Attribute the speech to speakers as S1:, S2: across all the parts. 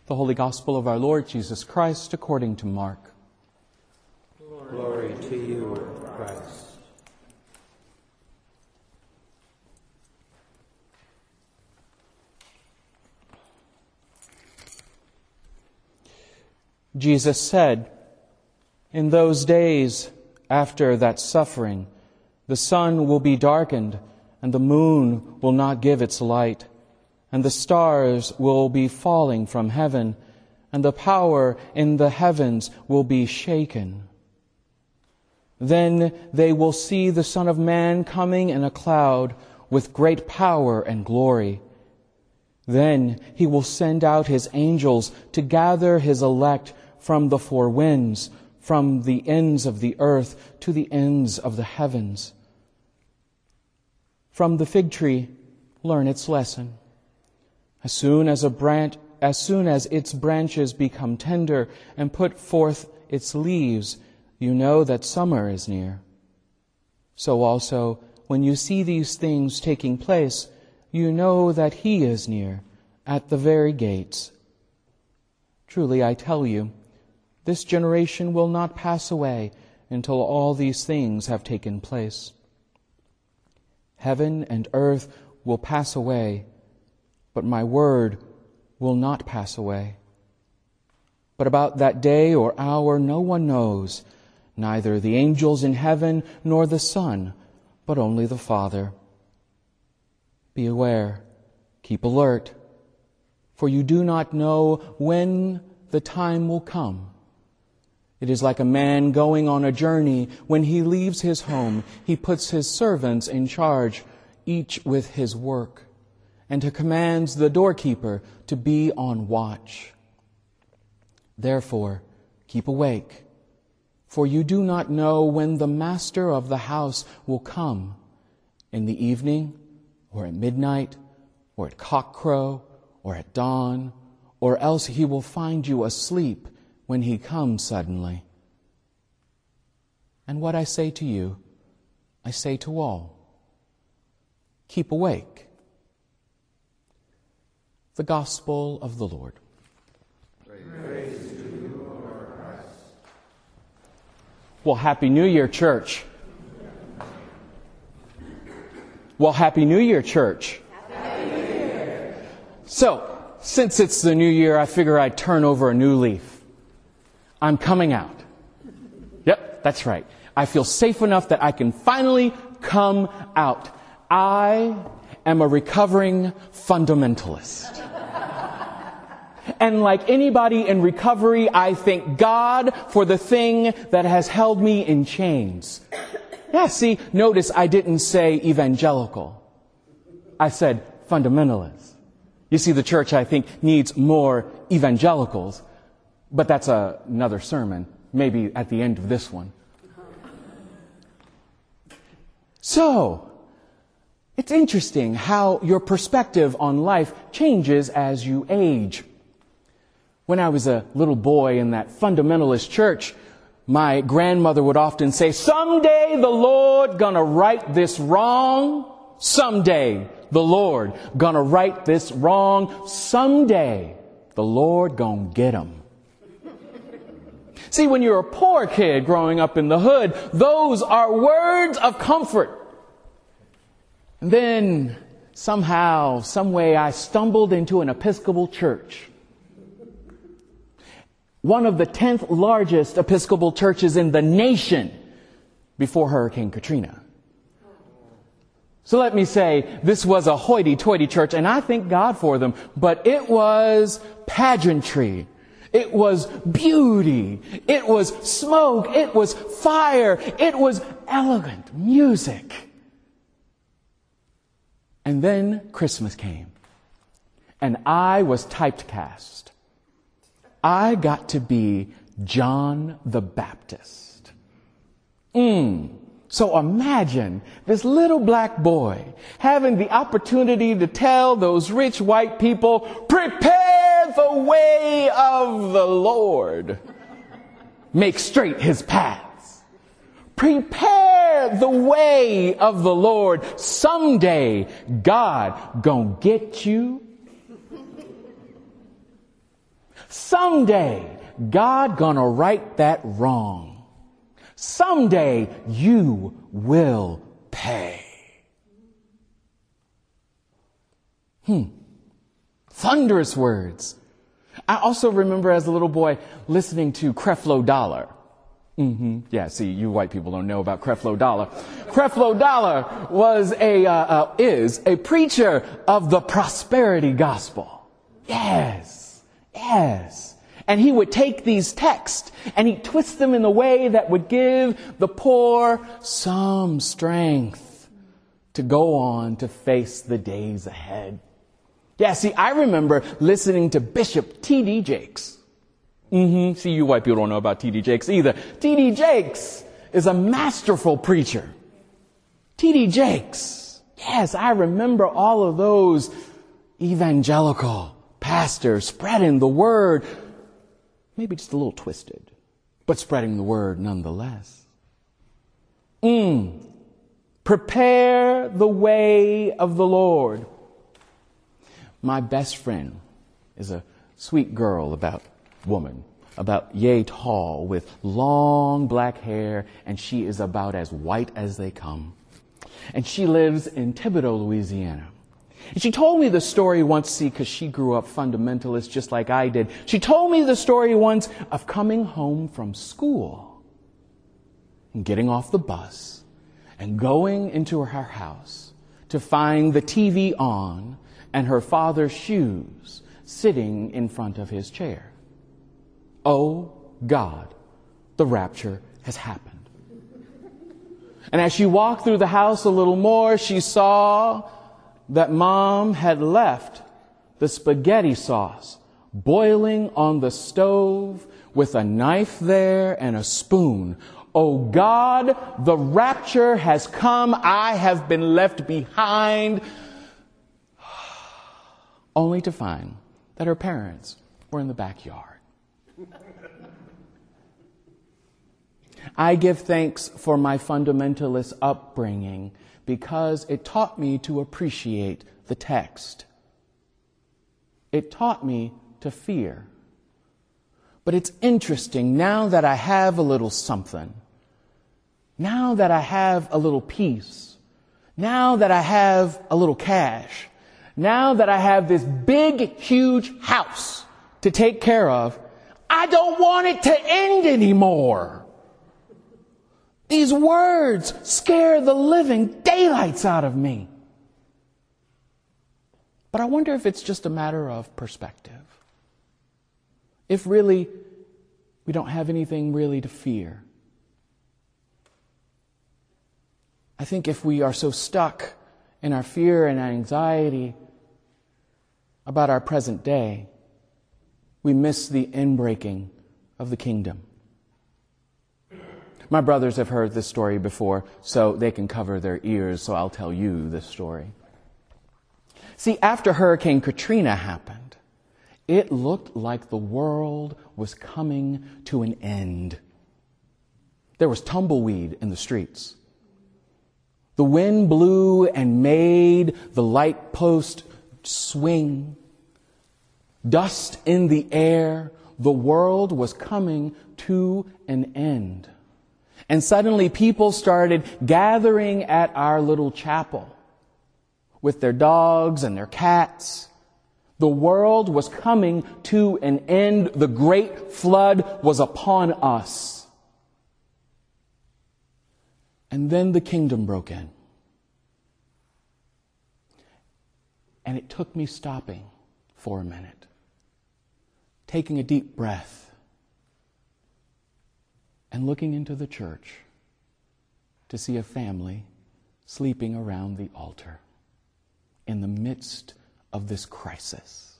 S1: The Holy Gospel of our Lord Jesus Christ according to Mark.
S2: Glory to you, Christ.
S1: Jesus said, "In those days, after that suffering, the sun will be darkened, and the moon will not give its light, and the stars will be falling from heaven, and the power in the heavens will be shaken. Then they will see the Son of Man coming in a cloud with great power and glory. Then he will send out his angels to gather his elect from the four winds, from the ends of the earth to the ends of the heavens. From the fig tree, learn its lesson. As soon as its branches become tender and put forth its leaves, you know that summer is near. So also, when you see these things taking place, you know that he is near, at the very gates. Truly, I tell you, this generation will not pass away until all these things have taken place. Heaven and earth will pass away, but my word will not pass away. But about that day or hour no one knows, neither the angels in heaven nor the Son, but only the Father. Be aware, keep alert, for you do not know when the time will come. It is like a man going on a journey. When he leaves his home, he puts his servants in charge, each with his work, and he commands the doorkeeper to be on watch. Therefore, keep awake, for you do not know when the master of the house will come, in the evening, or at midnight, or at cockcrow, or at dawn, or else he will find you asleep when he comes suddenly. And what I say to you, I say to all. Keep awake." The Gospel of the Lord.
S2: Praise to you, Lord Christ.
S1: Well, Happy New Year, church. Well, Happy New Year, church.
S2: Happy New Year.
S1: So, since it's the new year, I figure I'd turn over a new leaf. I'm coming out. Yep, that's right. I feel safe enough that I can finally come out. I am a recovering fundamentalist. And like anybody in recovery, I thank God for the thing that has held me in chains. Yeah, see, notice I didn't say evangelical. I said fundamentalist. You see, the church, I think, needs more evangelicals. But that's another sermon, maybe at the end of this one. So, it's interesting how your perspective on life changes as you age. When I was a little boy in that fundamentalist church, my grandmother would often say, "Someday the Lord gonna right this wrong. Someday the Lord gonna right this wrong. Someday the Lord gonna get 'em." See, when you're a poor kid growing up in the hood, those are words of comfort. And then, somehow, some way, I stumbled into an Episcopal church. One of the 10th largest Episcopal churches in the nation before Hurricane Katrina. So let me say, this was a hoity-toity church, and I thank God for them, but it was pageantry. It was beauty. It was smoke. It was fire. It was elegant music. And then Christmas came, and I was typecast. I got to be John the Baptist. So imagine this little black boy having the opportunity to tell those rich white people, "Prepare the way of the Lord. Make straight his paths. Prepare the way of the Lord. Someday God gonna get you." Someday, God gonna right that wrong. Someday, you will pay. Thunderous words. I also remember as a little boy listening to Creflo Dollar. Yeah, see, you white people don't know about Creflo Dollar. Creflo Dollar is a preacher of the prosperity gospel. Yes. And he would take these texts and he'd twist them in a way that would give the poor some strength to go on to face the days ahead. Yeah, see, I remember listening to Bishop T.D. Jakes. See, you white people don't know about T.D. Jakes either. T.D. Jakes is a masterful preacher. T.D. Jakes. Yes, I remember all of those evangelical pastors spreading the word, maybe just a little twisted, but spreading the word nonetheless. Prepare the way of the Lord. My best friend is a sweet girl about yay tall with long black hair, and she is about as white as they come. And she lives in Thibodaux, Louisiana. And she told me the story once, because she grew up fundamentalist just like I did. She told me the story once of coming home from school and getting off the bus and going into her house to find the TV on and her father's shoes sitting in front of his chair. Oh God, the rapture has happened. And as she walked through the house a little more, she saw that Mom had left the spaghetti sauce boiling on the stove with a knife there and a spoon. Oh God, the rapture has come. I have been left behind. Only to find that her parents were in the backyard. I give thanks for my fundamentalist upbringing because it taught me to appreciate the text. It taught me to fear. But it's interesting, now that I have a little something, now that I have a little peace, now that I have a little cash, now that I have this big, huge house to take care of, I don't want it to end anymore. These words scare the living daylights out of me. But I wonder if it's just a matter of perspective. If really we don't have anything really to fear. I think if we are so stuck in our fear and anxiety about our present day, we miss the inbreaking of the kingdom. My brothers have heard this story before, so they can cover their ears, so I'll tell you this story. See, after Hurricane Katrina happened, it looked like the world was coming to an end. There was tumbleweed in the streets. The wind blew and made the light post swing. Dust in the air. The world was coming to an end. And suddenly people started gathering at our little chapel with their dogs and their cats. The world was coming to an end. The great flood was upon us. And then the kingdom broke in. And it took me stopping for a minute, taking a deep breath, and looking into the church to see a family sleeping around the altar in the midst of this crisis.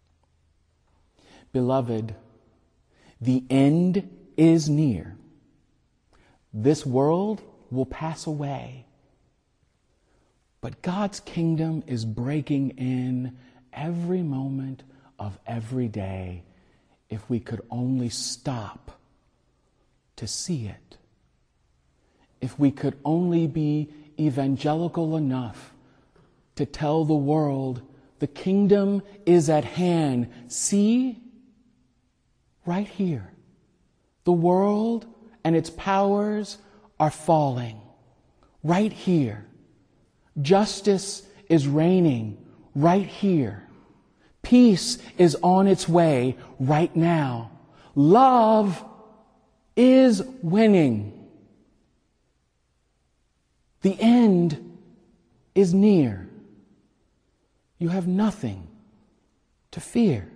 S1: Beloved, the end is near. This world will pass away. But God's kingdom is breaking in every moment of every day if we could only stop to see it. If we could only be evangelical enough to tell the world the kingdom is at hand. See, right here. The world and its powers are falling right here. Justice is reigning right here. Peace is on its way right now. Love is winning. The end is near. You have nothing to fear.